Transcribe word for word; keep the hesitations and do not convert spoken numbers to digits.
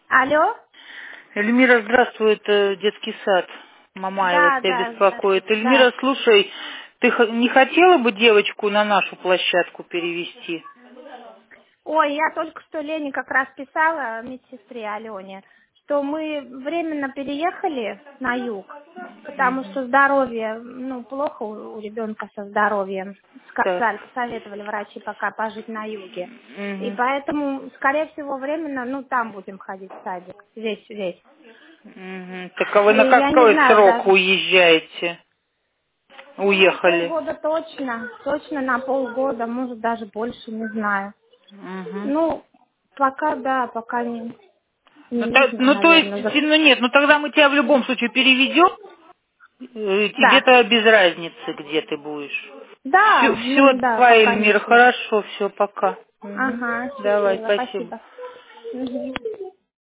Алло? Эльмира, здравствуй, это детский сад. Мамаева Да, тебя да, беспокоит. здравствуйте, да. Эльмира, слушай, ты х- не хотела бы девочку на нашу площадку перевести? Ой, я только что Лене как раз писала, медсестре Алене, что мы временно переехали на юг, потому Мгм. что здоровье, ну, плохо у, у ребенка со здоровьем. Так. Сказали, посоветовали врачи пока пожить на юге. И Мгм. поэтому, скорее всего, временно, ну, там будем ходить в садик. Весь, весь. Мгм. Так а вы И на я не какой знаю срок даже. уезжаете? Ну, на Уехали? полгода точно. Точно на полгода, может, даже больше, не знаю. Мгм. Ну, пока да, пока не, Ну, не та- видно, ну, то есть, наверное. За- ну нет, ну тогда мы тебя в любом случае переведем. Э, Да, Тебе-то без разницы, где ты будешь. Все, да, все, ну да, давай, пока Эльмира, ничего. хорошо, все, пока. Мгм. Ага, Давай, счастливо, спасибо. спасибо. Мгм.